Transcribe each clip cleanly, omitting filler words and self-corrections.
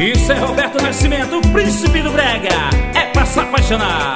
Isso é Roberto Nascimento, o príncipe do brega. É pra se apaixonar.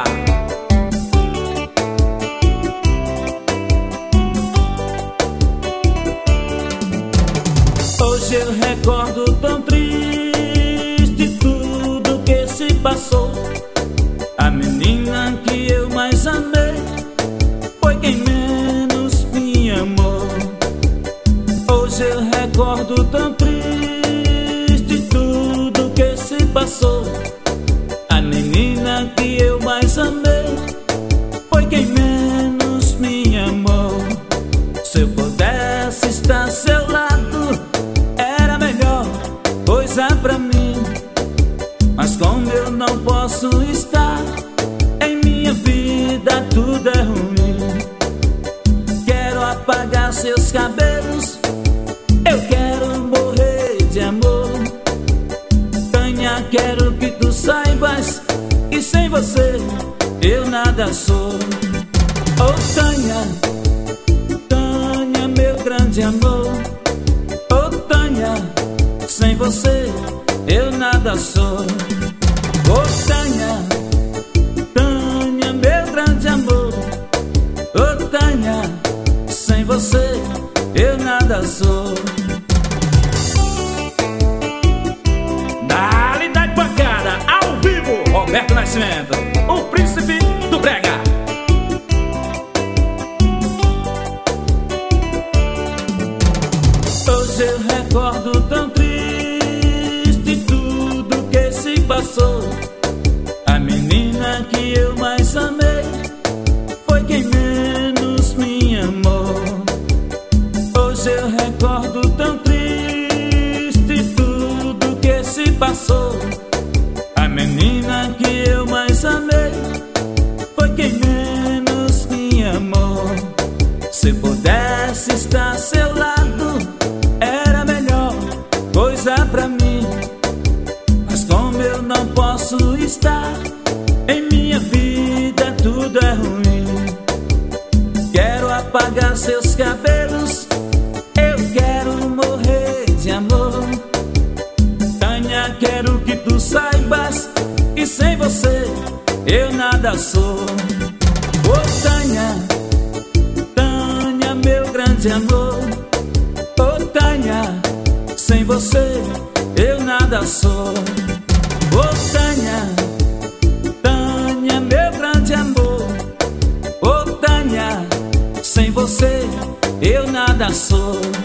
Hoje eu recordo tão triste tudo que se passou. A menina que eu mais amei foi quem menos me amou. Hoje eu recordo tão triste tudo que se passou. A menina que eu mais amei foi quem menos me amou. Se eu pudesse estar ao seu lado, era a melhor coisa pra mim. Mas como eu não posso estar, em minha vida tudo é ruim. Quero apagar seus cabelos, eu quero morrer de amor. Tânia, quero que tu saibas que sem você eu nada sou. Oh Tânia, Tânia, meu grande amor. Oh Tânia, sem você eu nada sou. Oh Tânia, Tânia, meu grande amor. Oh Tânia, sem você eu nada sou. Dá-lhe pancada, ao vivo, Roberto Nascimento, o príncipe do brega. Hoje eu recordo tão triste tudo que se passou. A menina que eu mais amei foi quem menos me amou. Hoje eu recordo tão triste tudo que se passou. A menina que eu mais amei foi quem menos me amou. Se pudesse estar ao seu lado, era a melhor coisa pra mim. Mas como eu não posso estar, em minha vida tudo é ruim. Quero apagar seus cabelos, eu quero morrer de amor. Tânia, quero que tu saibas que sem você eu nada sou. Oh Tânia, Tânia, meu grande amor. Oh Tânia, sem você eu nada sou. Oh Tânia, Tânia, meu grande amor. Oh Tânia, sem você eu nada sou.